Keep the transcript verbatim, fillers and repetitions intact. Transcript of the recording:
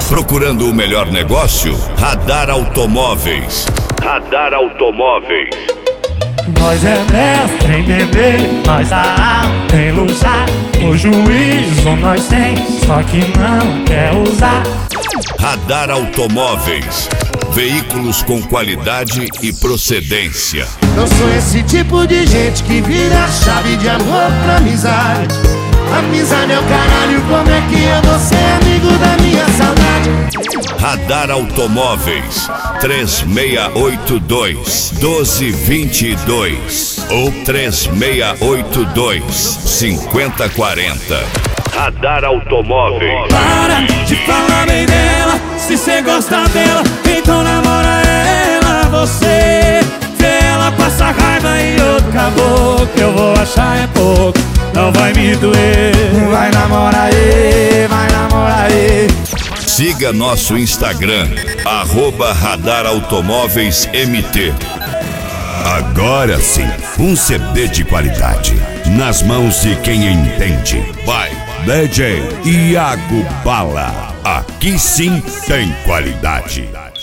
Procurando o melhor negócio? Radar Automóveis. Radar Automóveis. Nós é mestre em beber, nós dá alta em luxar. O juízo nós tem, só que não quer usar. Radar Automóveis. Veículos com qualidade e procedência. Eu sou esse tipo de gente que vira a chave de amor pra amizade. Amizade é o caralho, como é que eu vou ser amigo da minha saudade? Radar Automóveis. três seis oito dois, um dois dois dois ou três seis oito dois, cinco zero quatro zero. Radar Automóveis. Para de falar bem dela, se cê gosta dela, então namora ela. Você vê ela passar raiva e outro caboclo, que eu vou achar é pouco, não vai me doer. Vai namorar aí, vai namorar aí. Siga nosso Instagram, arroba Radar Automóveis M T. Agora sim, um C D de qualidade, nas mãos de quem entende. Vai, D J Iago Bala. Aqui sim tem qualidade.